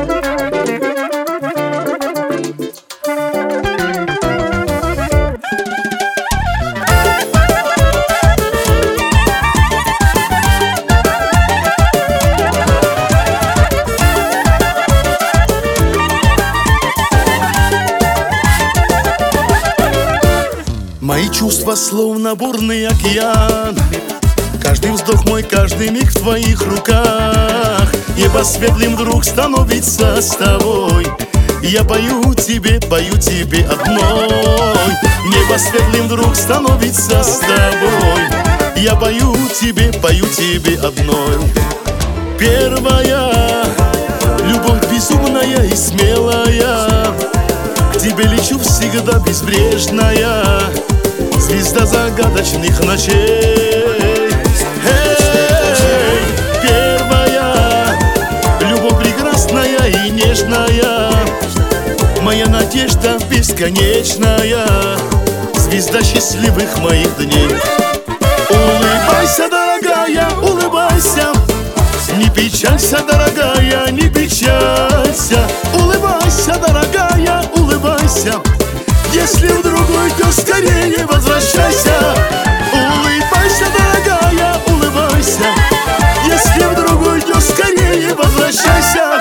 Мои чувства словно бурный океан. Каждый вздох мой, каждый миг в твоих руках. Небо светлым вдруг становится с тобой. Я пою тебе одной. Небо светлым вдруг становится с тобой. Я пою тебе одной. Первая любовь безумная и смелая. К тебе лечу всегда безбрежная, звезда загадочных ночей. Эй, первая любовь прекрасная и нежная, моя надежда бесконечная, звезда счастливых моих дней. Улыбайся, дорогая, улыбайся, не печалься, дорогая, не печалься. Улыбайся, дорогая, улыбайся, если вдруг уйдешь, скорее возвращайся. Улыбайся, дорогая, улыбайся, если вдруг уйдешь, скорее возвращайся.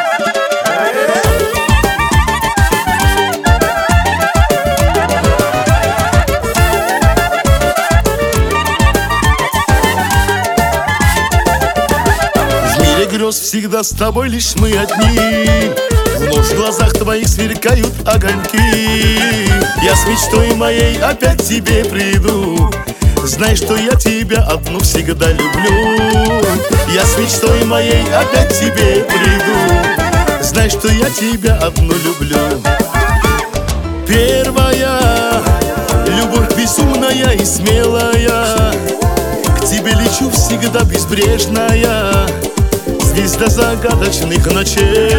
Грез всегда с тобой лишь мы одни. Вновь в глазах твоих сверкают огоньки. Я с мечтой моей опять к тебе приду. Знай, что я тебя одну всегда люблю. Я с мечтой моей опять к тебе приду. Знай, что я тебя одну люблю. Первая любовь безумная и смелая, к тебе лечу всегда безбрежная, звезда загадочных ночей.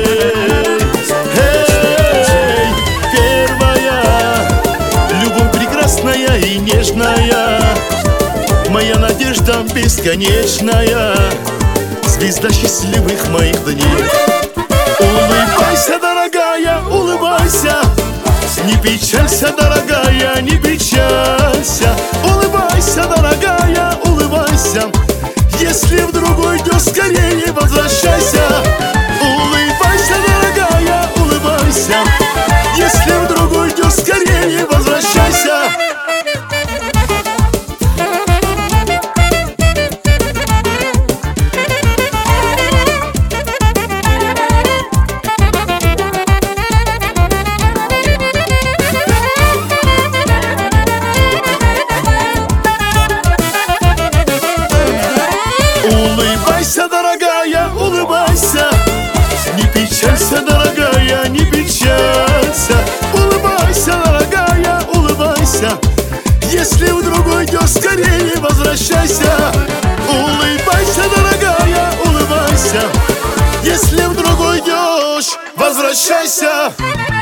Эй, первая любовь прекрасная и нежная, моя надежда бесконечная, звезда счастливых моих дней. Улыбайся, дорогая, улыбайся, не печалься, дорогая, не печалься. Улыбайся, дорогая, улыбайся, если вдруг уйдешь, скорее возвращайся. Улыбайся, дорогая, улыбайся, если вдруг уйдешь, скорее возвращайся. Улыбайся, дорогая, улыбайся, не печалься, дорогая, не печалься. Улыбайся, дорогая, улыбайся, если вдруг уйдешь, скорее возвращайся. Улыбайся, дорогая, улыбайся, если вдруг уйдешь, возвращайся.